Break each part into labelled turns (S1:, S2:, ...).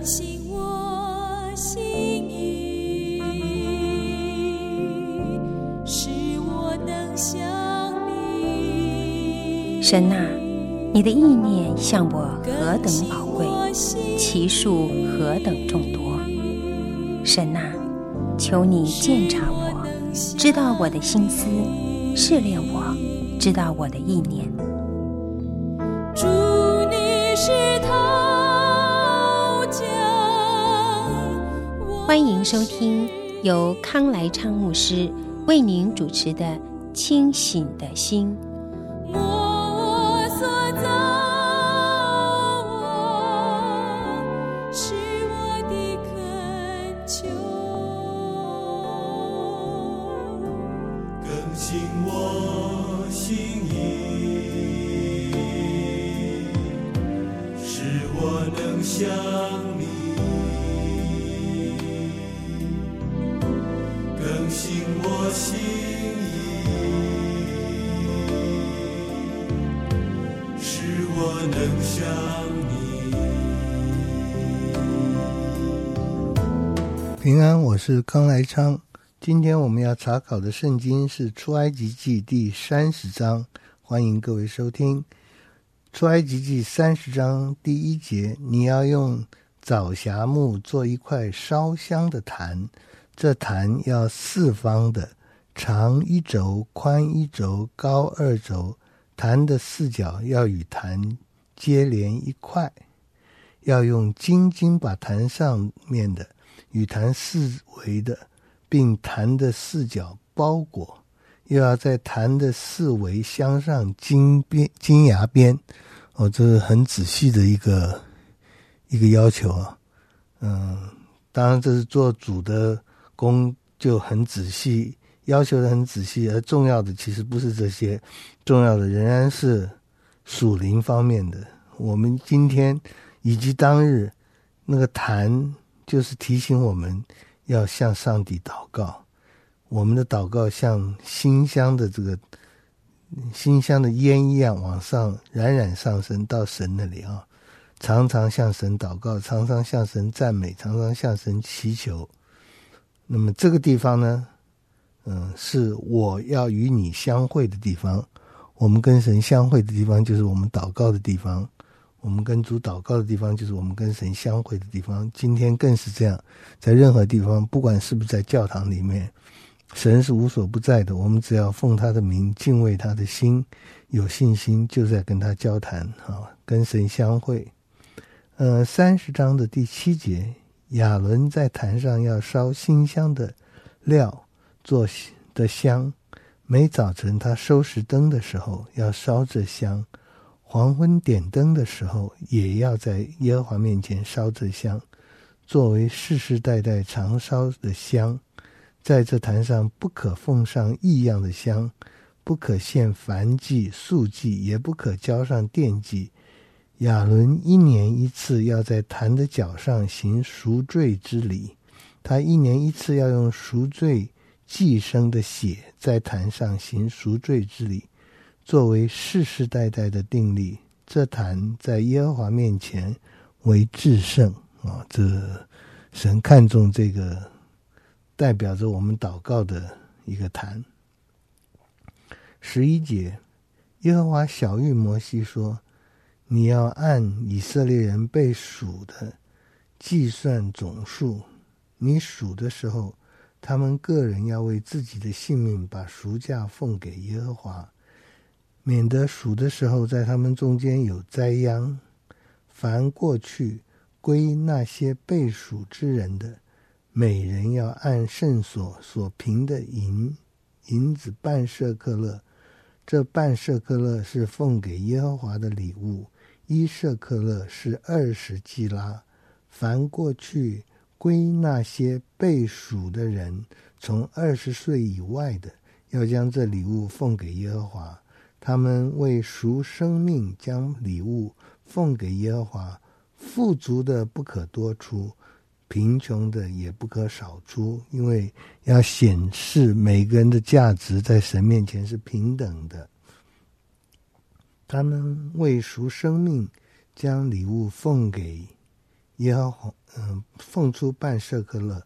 S1: 新我心意，使我能像你。
S2: 神啊，你的意念向我何等宝贵，其数何等众多。神啊，求你鉴察我，知道我的心思，试炼我，知道我的意念。
S1: 主，你是陶匠，
S2: 欢迎收听由康来昌牧师为您主持的《清醒的心》。
S1: 我所造，是我的恳求，
S3: 更新我心意，使我能像你，更新我心意，使我能像你。平安，我是康来昌。今天我们要查考的圣经是出埃及记第30章，欢迎各位收听。出埃及记30章第1节，你要用枣荚木做一块烧香的坛，这坛要四方的，长1肘，宽1肘，高2肘，坛的四角要与坛接连一块，要用金金把坛上面的与坛四围的并坛的四角包裹，又要在坛的四围镶上金牙边。这是很仔细的一个要求啊。当然这是做主的工就很仔细，要求的很仔细，而重要的其实不是这些，重要的仍然是属灵方面的。我们今天以及当日那个坛就是提醒我们要向上帝祷告，我们的祷告像馨香的烟一样往上冉冉上升到神那里啊，常常向神祷告，常常向神赞美，常常向神祈求。那么这个地方呢，是我要与你相会的地方。我们跟神相会的地方就是我们祷告的地方，我们跟主祷告的地方就是我们跟神相会的地方。今天更是这样，在任何地方，不管是不是在教堂里面，神是无所不在的，我们只要奉他的名，敬畏他的心，有信心，就在跟他交谈跟神相会。30章的第7节，亚伦在坛上要烧馨香的料做的香，每早晨他收拾灯的时候要烧这香，黄昏点灯的时候也要在耶和华面前烧这香，作为世世代代常烧的香。在这坛上不可奉上异样的香，不可献燔祭、素祭，也不可浇上奠祭。亚伦1年1次要在坛的角上行赎罪之礼，他1年1次要用赎罪祭牲的血在坛上行赎罪之礼，作为世世代代的定例。这坛在耶和华面前为至圣这神看重这个代表着我们祷告的一个坛。11节，耶和华晓谕摩西说，你要按以色列人被数的计算总数，你数的时候，他们个人要为自己的性命把赎价奉给耶和华，免得数的时候在他们中间有灾殃。凡过去归那些被数之人的，每人要按圣所所凭的银子半舍客勒，这半舍客勒是奉给耶和华的礼物，1舍客勒是20基拉。凡过去归那些被数的人，从20岁以外的，要将这礼物奉给耶和华。他们为赎生命将礼物奉给耶和华，富足的不可多出，贫穷的也不可少出，因为要显示每个人的价值在神面前是平等的。他们为赎生命将礼物奉给耶和华奉出半舍客勒，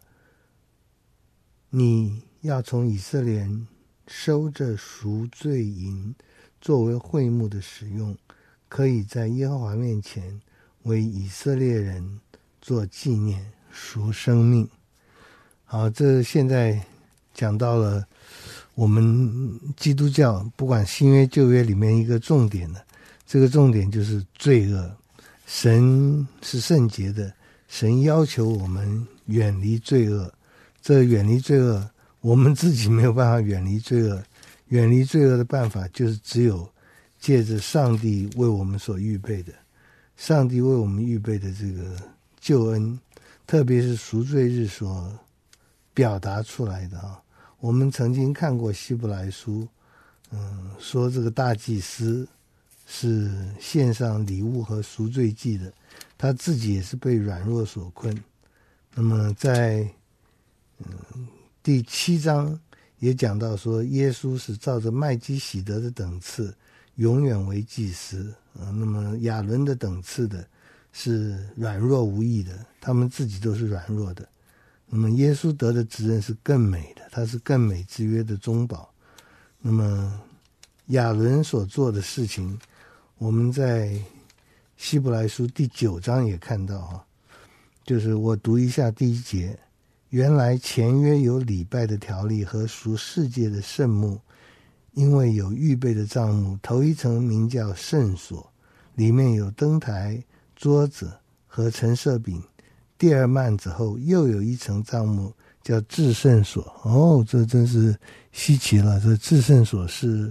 S3: 你要从以色列人收这赎罪银作为会幕的使用，可以在耶和华面前为以色列人做纪念，赎生命。好，这现在讲到了我们基督教不管新约旧约里面一个重点的，这个重点就是罪恶。神是圣洁的，神要求我们远离罪恶。这远离罪恶，我们自己没有办法远离罪恶，远离罪恶的办法就是只有借着上帝为我们所预备的，上帝为我们预备的这个救恩，特别是赎罪日所表达出来的啊。我们曾经看过希伯来书，说这个大祭司是献上礼物和赎罪祭的，他自己也是被软弱所困。那么在第7章也讲到说，耶稣是照着麦基洗德的等次永远为祭司。那么亚伦的等次的是软弱无益的，他们自己都是软弱的。那么耶稣得的职任是更美的，他是更美之约的中保。那么亚伦所做的事情，我们在希伯来书第9章也看到啊，就是我读一下第1节，原来前约有礼拜的条例和属世界的圣幕，因为有预备的帐幕，头一层名叫圣所，里面有灯台、桌子和陈设饼。第二幔子后又有一层帐幕叫至圣所。这真是稀奇了，这至圣所是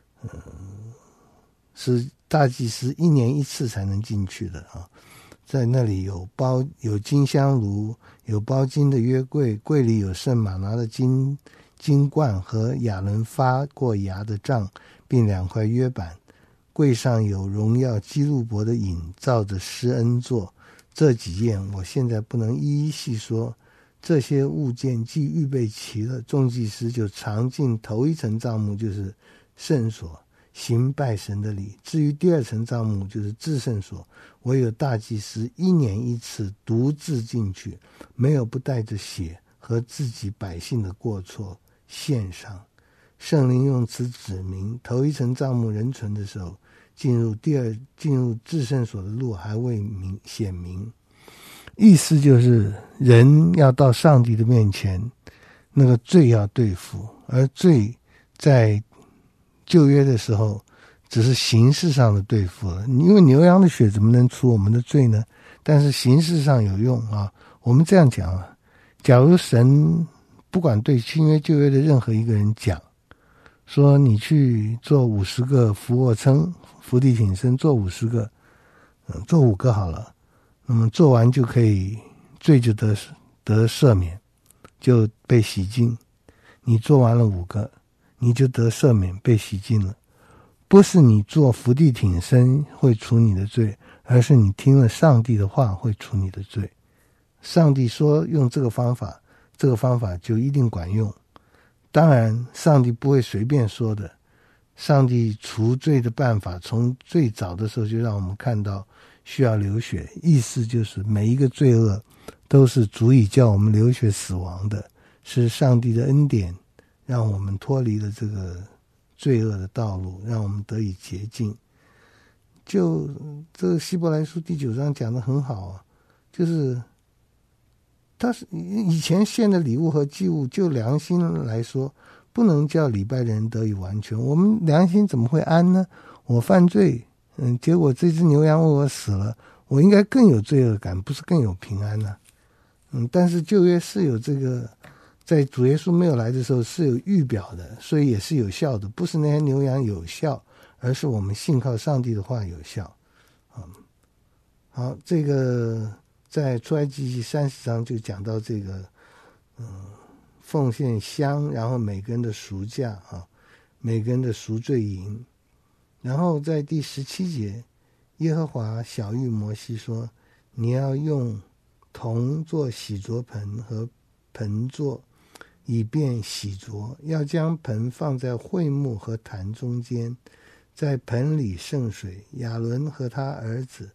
S3: 大祭司1年1次才能进去的啊。在那里有金香炉，有包金的约柜，柜里有圣马拿的金冠和亚伦发过芽的杖，并2块约板。柜上有荣耀基路伯的影，照着施恩座。这几样我现在不能一一细说，这些物件既预备齐了，众祭司就常进头一层帐幕，就是圣所，行拜神的礼。至于第二层帐幕，就是至圣所，唯有大祭司1年1次独自进去，没有不带着血和自己百姓的过错献上。圣灵用此指明，头一层帐幕仍存的时候，进入至圣所的路还未显明。意思就是人要到上帝的面前，那个罪要对付，而罪在旧约的时候只是形式上的对付了，因为牛羊的血怎么能除我们的罪呢？但是形式上有用啊。我们这样讲啊，假如神不管对新约旧约的任何一个人讲，说你去做50个俯卧撑、伏地挺身，做50个，做5个好了，那么做完就可以罪就得赦免，就被洗净。你做完了5个，你就得赦免，被洗净了。不是你做伏地挺身会除你的罪，而是你听了上帝的话会除你的罪。上帝说用这个方法，这个方法就一定管用。当然上帝不会随便说的，上帝除罪的办法从最早的时候就让我们看到需要流血，意思就是每一个罪恶都是足以叫我们流血死亡的，是上帝的恩典让我们脱离了这个罪恶的道路，让我们得以洁净。就这个希伯来书第9章讲得很好啊，就是他是以前献的礼物和祭物，就良心来说，不能叫礼拜的人得以完全。我们良心怎么会安呢？我犯罪，结果这只牛羊为我死了，我应该更有罪恶感，不是更有平安呢？但是旧约是有这个，在主耶稣没有来的时候是有预表的，所以也是有效的，不是那些牛羊有效，而是我们信靠上帝的话有效。好，这个在出埃及记30章就讲到这个奉献香，然后每个人的赎价啊，每个人的赎罪银。然后在第17节，耶和华晓谕摩西说，你要用铜做洗濯盆和盆座，以便洗濯，要将盆放在会幕和坛中间，在盆里盛水，亚伦和他儿子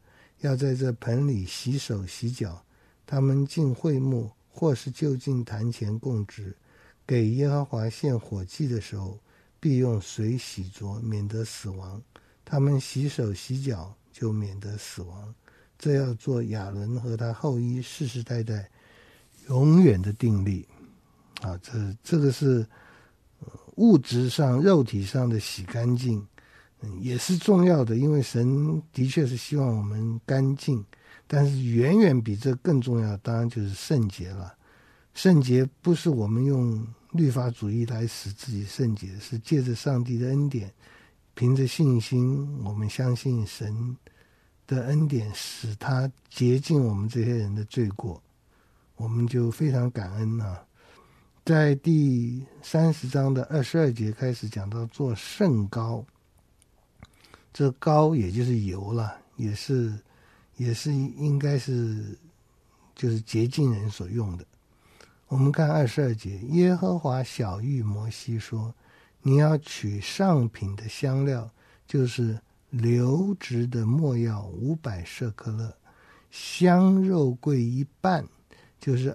S3: 要在这盆里洗手洗脚。他们进会幕，或是就近坛前供职，给耶和华献火祭的时候，必用水洗濯，免得死亡。他们洗手洗脚，就免得死亡。这要做亚伦和他后裔世世代代永远的定例。啊，这个是物质上肉体上的洗干净，也是重要的，因为神的确是希望我们干净，但是远远比这更重要，当然就是圣洁了。圣洁不是我们用律法主义来使自己圣洁，是借着上帝的恩典，凭着信心，我们相信神的恩典使他洁净我们这些人的罪过，我们就非常感恩啊。在第30章的22节开始讲到做圣膏，这膏也就是油了，也是应该是就是洁净人所用的。我们看22节，耶和华晓谕摩西说，你要取上品的香料，就是流质的没药500舍克勒，香肉桂1瓣，就是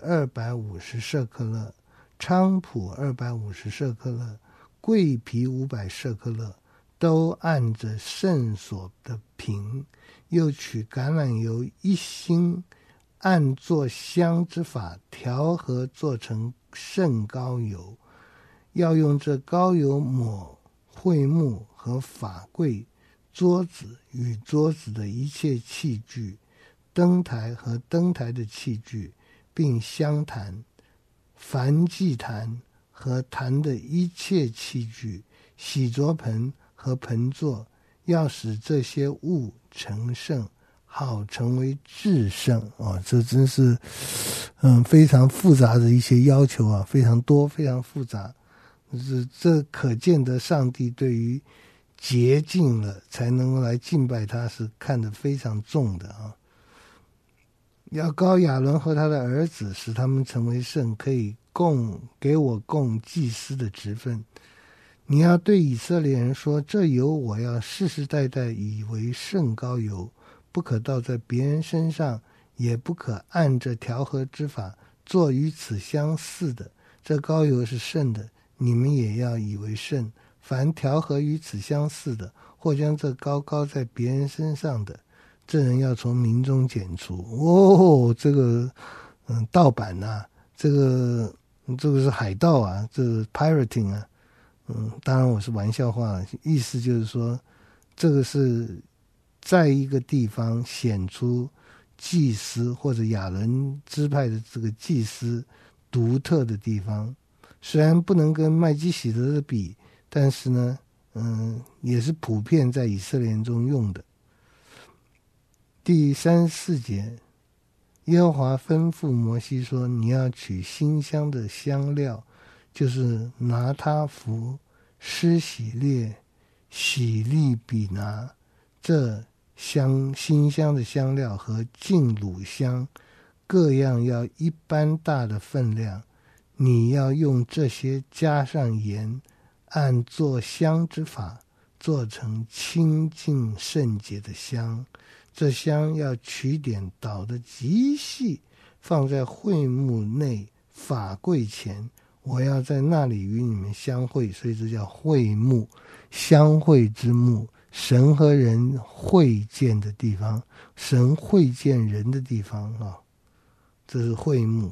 S3: 250舍克勒，菖蒲250舍克勒，桂皮500舍克勒，都按着圣所的瓶。又取橄榄油1星，按做香之法调和，做成圣膏油。要用这膏油抹会幕和法柜、桌子与桌子的一切器具，灯台和灯台的器具，并香坛、燔祭坛和坛的一切器具，洗濯盆和盆座，要使这些物成圣，好成为至圣。这真是非常复杂的一些要求啊，非常多，非常复杂。这可见得上帝对于洁净了才能够来敬拜他是看得非常重的啊。要膏亚伦和他的儿子，使他们成为圣，可以给我供祭司的职分。你要对以色列人说，这油我要世世代代以为圣膏油，不可倒在别人身上，也不可按着调和之法做与此相似的。这膏油是圣的，你们也要以为圣。凡调和与此相似的，或将这膏在别人身上的，这人要从民中剪除。这个盗版啊，这个是海盗啊，这个 pirating 啊。当然我是玩笑话，意思就是说，这个是在一个地方显出祭司或者亚伦支派的这个祭司独特的地方。虽然不能跟麦基洗德的比，但是呢，也是普遍在以色列人中用的。第34节，耶和华吩咐摩西说，你要取馨香的香料，就是拿他弗、施喜列、喜利比拿，这馨香的香料和净乳香，各样要一般大的分量。你要用这些加上盐，按做香之法做成清净圣洁的香。这香要取点捣得极细，放在会幕内法柜前，我要在那里与你们相会。所以这叫会幕，相会之幕，神和人会见的地方，神会见人的地方啊，这是会幕。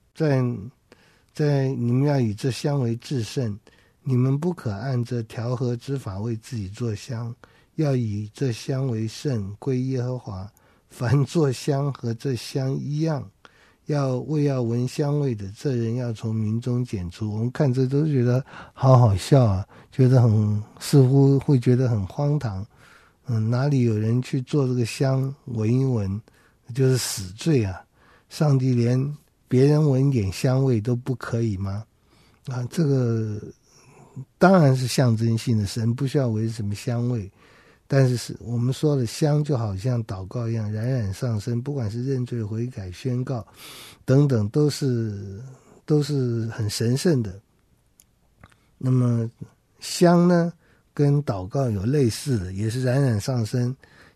S3: 在你们要以这香为至圣，你们不可按这调和之法为自己做香，要以这香为圣，归耶和华。凡做香和这香一样，要闻香味的，这人要从民中剪除。我们看这都觉得好笑啊，觉得似乎会觉得很荒唐。哪里有人去做这个香闻一闻，就是死罪啊！上帝连别人闻点香味都不可以吗？这个当然是象征性的，神不需要闻什么香味，但是我们说的香就好像祷告一样，冉冉上升，不管是认罪悔改宣告等等，都是很神圣的。那么香呢，跟祷告有类似的，也是冉冉上升，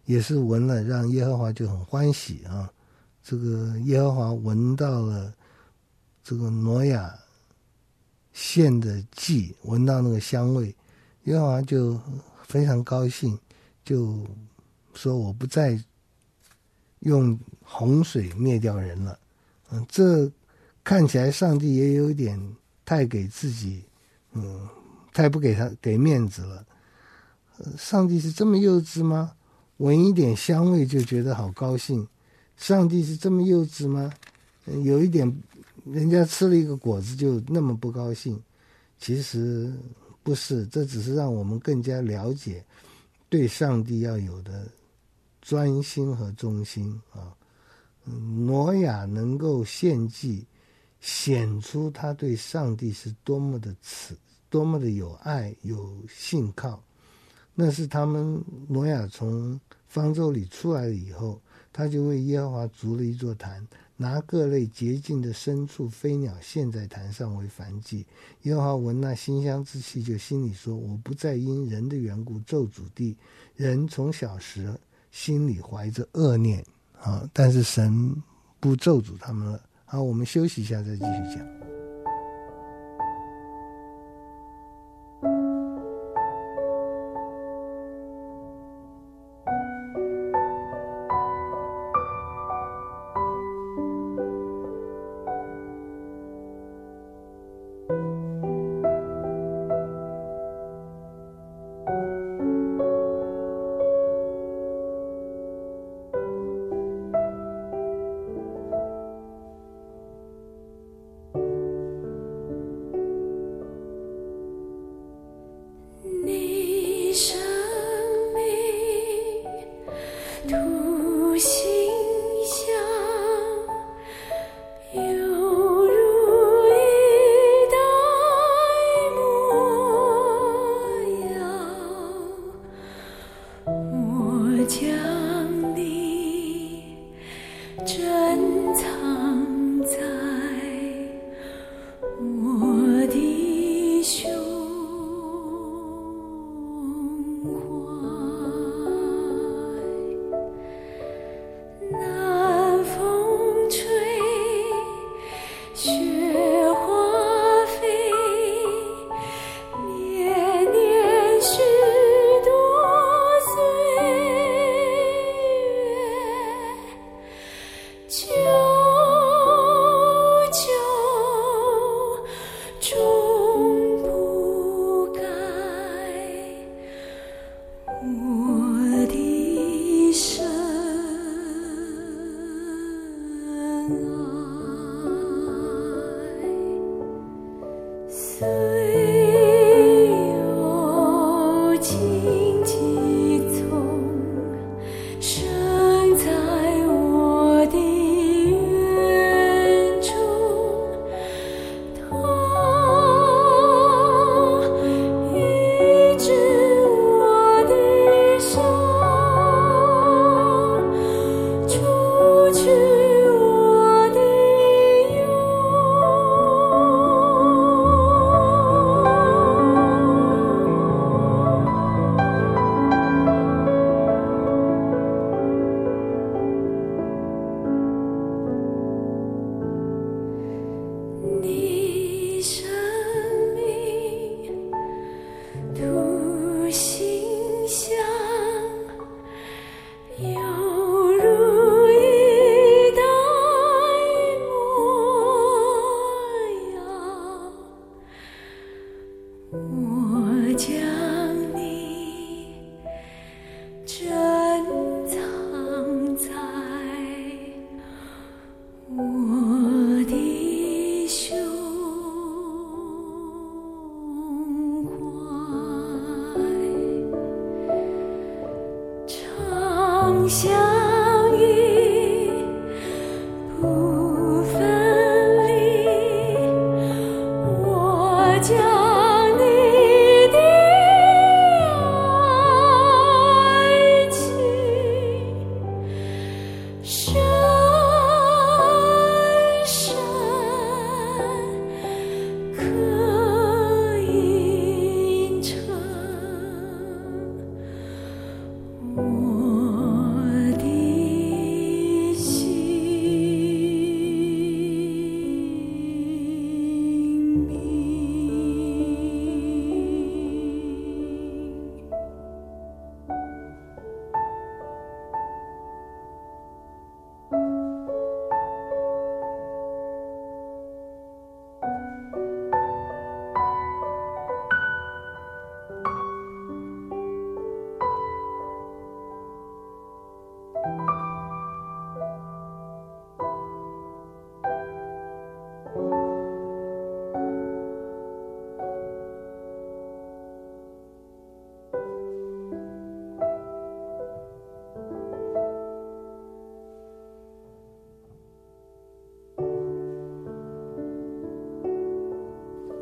S3: 也是闻了，让耶和华就很欢喜啊。这个耶和华闻到了这个挪亚献的祭，闻到那个香味，耶和华就非常高兴，就说我不再用洪水灭掉人了。这看起来上帝也有点太给自己，太不给面子了。上帝是这么幼稚吗？闻一点香味就觉得好高兴？上帝是这么幼稚吗？有一点人家吃了一个果子就那么不高兴？其实不是，这只是让我们更加了解对上帝要有的专心和忠心啊。挪亚能够献祭，显出他对上帝是多么的有爱有信靠。那是他们挪亚从方舟里出来了以后，他就为耶和华筑了一座坛，拿各类洁净的牲畜飞鸟献在坛上为燔祭。耶和华闻那馨香之气，就心里说，我不再因人的缘故咒诅地，人从小时心里怀着恶念啊，但是神不咒诅他们了。好，我们休息一下再继续讲。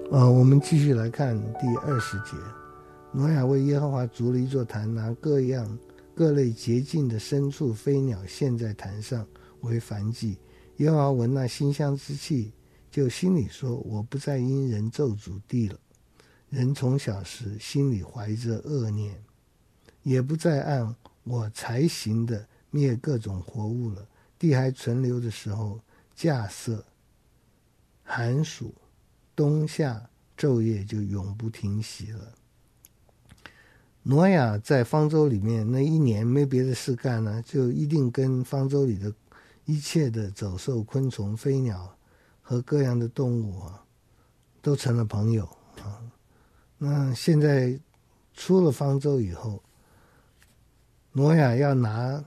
S3: 我们继续来看第20节。挪亚为耶和华筑了一座坛，拿各类洁净的牲畜飞鸟献在坛上为燔祭。耶和华闻那馨香之气，就心里说，我不再因人咒诅地了。人从小时心里怀着恶念，也不再按我才行的灭各种活物了。地还存留的时候，稼穑、寒暑、冬夏昼夜就永不停息了。挪亚在方舟里面那一年没别的事干呢，就一定跟方舟里的一切的走兽、昆虫、飞鸟和各样的动物都成了朋友那现在出了方舟以后，挪亚要拿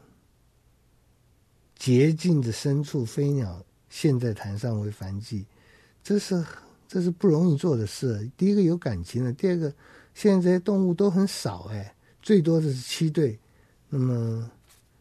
S3: 洁净的牲畜、飞鸟献在坛上为燔祭，这是不容易做的事。第一个有感情的，第二个现在这些动物都很少最多的是7对，那么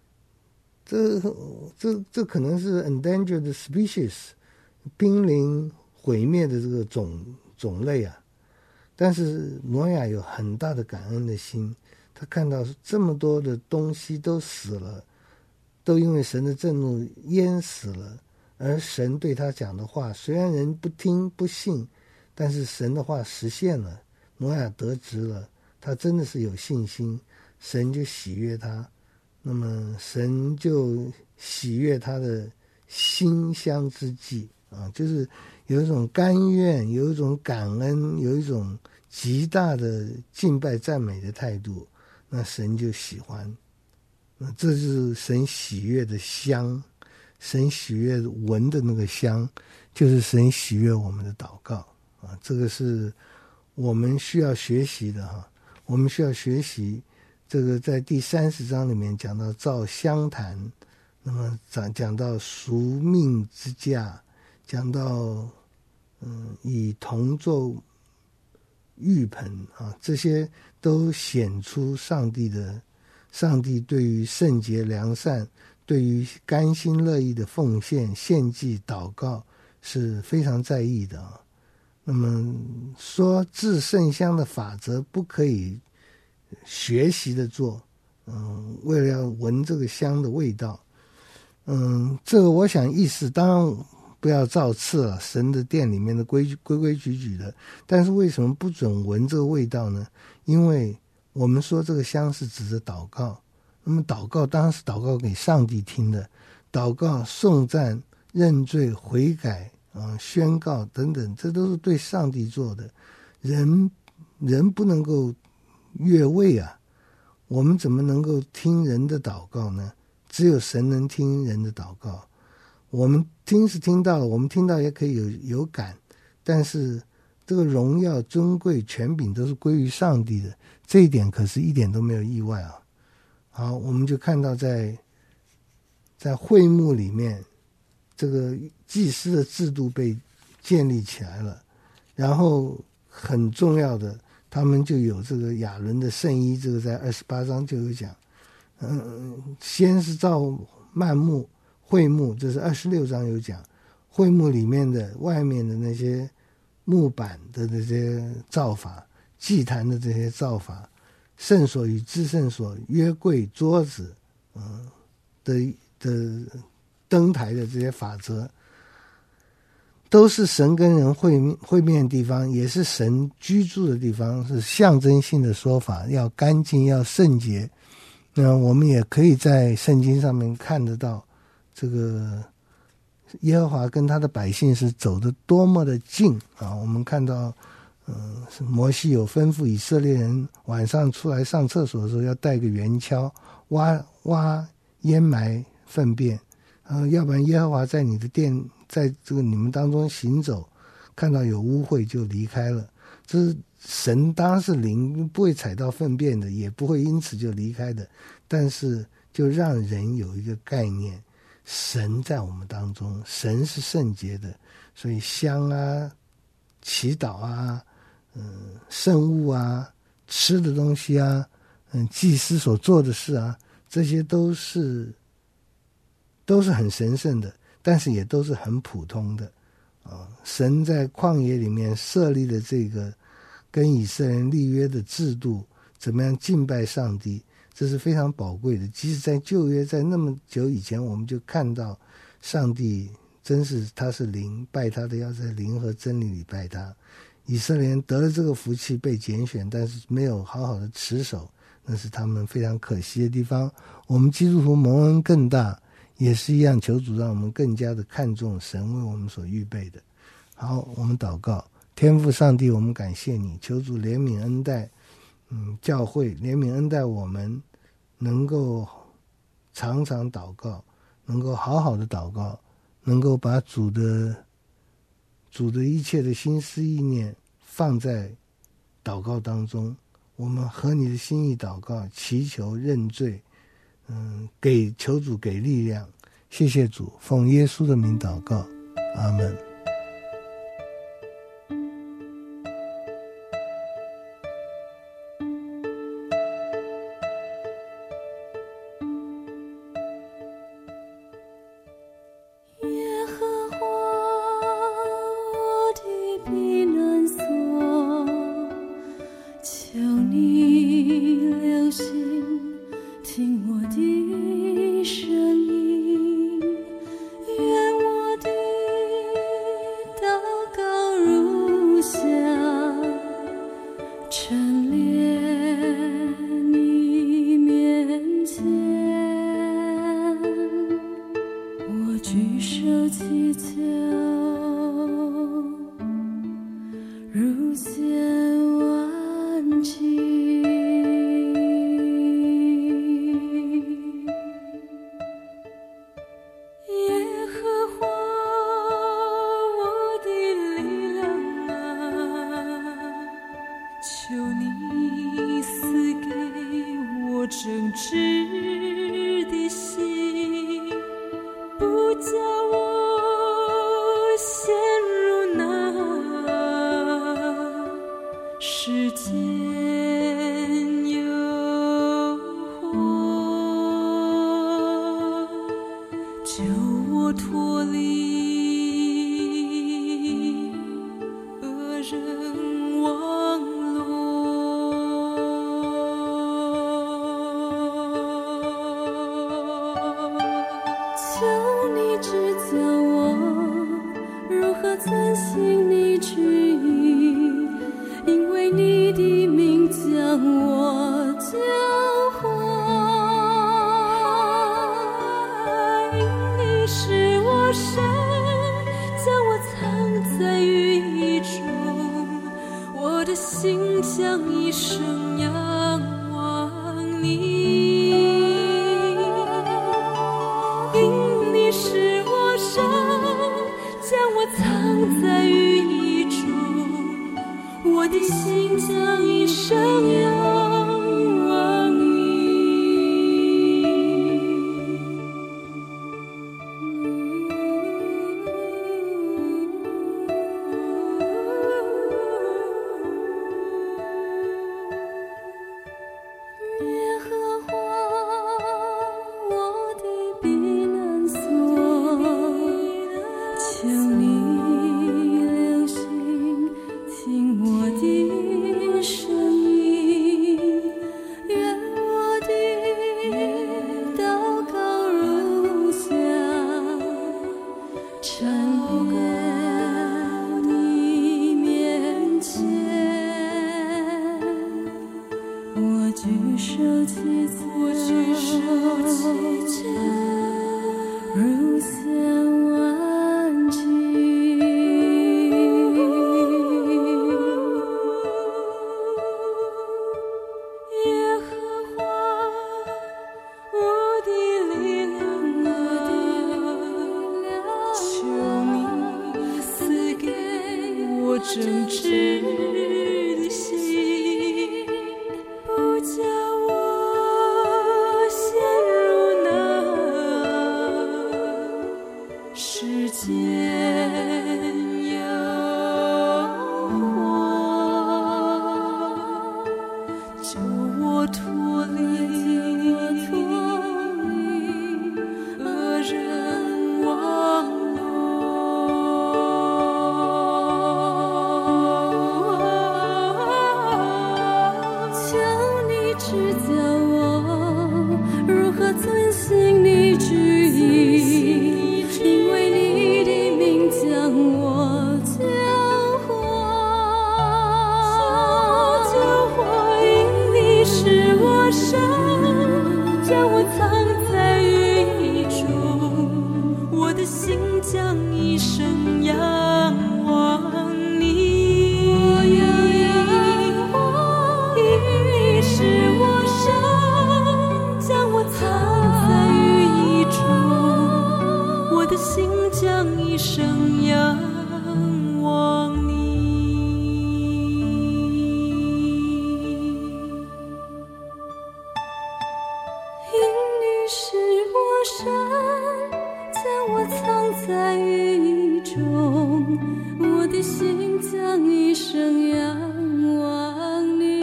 S3: 这可能是 endangered species 濒临毁灭的这个种类但是挪亚有很大的感恩的心，他看到这么多的东西都死了，都因为神的震怒淹死了，而神对他讲的话，虽然人不听不信，但是神的话实现了，挪亚得知了，他真的是有信心，神就喜悦他，那么神就喜悦他的馨香之祭就是有一种甘愿，有一种感恩，有一种极大的敬拜赞美的态度，那神就喜欢。那这就是神喜悦的香，神喜悦闻的那个香，就是神喜悦我们的祷告这个是我们需要学习的我们需要学习这个在第30章里面讲到造香坛，那么讲到赎命之价，讲到以铜做浴盆这些都显出上帝对于圣洁良善，对于甘心乐意的奉献献祭祷告是非常在意的那么说制圣香的法则不可以学习的做为了要闻这个香的味道这个我想意思当然不要造次了，神的殿里面的规矩的，但是为什么不准闻这个味道呢？因为我们说这个香是指着祷告，那么祷告当然是祷告给上帝听的，祷告、颂赞、认罪、悔改宣告等等，这都是对上帝做的。人不能够越位我们怎么能够听人的祷告呢？只有神能听人的祷告。我们听是听到了，我们听到也可以有感，但是这个荣耀、尊贵、权柄都是归于上帝的，这一点可是一点都没有意外好，我们就看到在会幕里面，这个祭司的制度被建立起来了，然后很重要的，他们就有这个亚伦的圣衣，这个在28章就有讲。先是造幔幕、会幕，这是26章有讲。会幕里面的外面的那些木板的这些造法，祭坛的这些造法，圣所与至圣所、约柜、桌子的灯台的这些法则，都是神跟人会面的地方，也是神居住的地方，是象征性的说法，要干净，要圣洁。那我们也可以在圣经上面看得到，这个耶和华跟他的百姓是走得多么的近我们看到摩西有吩咐以色列人晚上出来上厕所的时候要带个圆锹挖淹埋粪便要不然耶和华在你的殿，在这个你们当中行走，看到有污秽就离开了。这是神当然是灵，不会踩到粪便的，也不会因此就离开的，但是就让人有一个概念，神在我们当中，神是圣洁的，所以香祈祷圣物吃的东西祭司所做的事这些都是很神圣的，但是也都是很普通的。 神在旷野里面设立了这个跟以色列人立约的制度，怎么样敬拜上帝，这是非常宝贵的。即使在旧约，在那么久以前，我们就看到上帝真是他是灵，拜他的要在灵和真理里拜他。以色列人得了这个福气被拣选，但是没有好好的持守，那是他们非常可惜的地方。我们基督徒蒙恩更大，也是一样，求主让我们更加的看重神为我们所预备的。好，我们祷告。天父上帝，我们感谢你，求主怜悯恩待教会，怜悯恩待我们，能够常常祷告，能够好好的祷告，能够把主的一切的心思意念放在祷告当中。我们合你的心意祷告，祈求认罪，求主给力量。谢谢主，奉耶稣的名祷告，阿们。
S1: 正直的心，不叫我陷入那世间诱惑，救我脱离恶人网络。 将一生仰望你。我要仰望你，你是我生，将我藏在羽翼中，我的心将一生仰望你。因你是我生，将我藏在羽翼中，我的心将一生仰望你。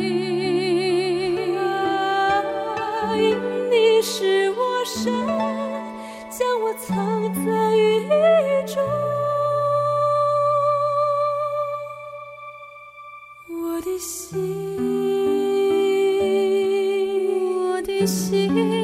S1: 因你是我生，将我藏在羽翼中，我的心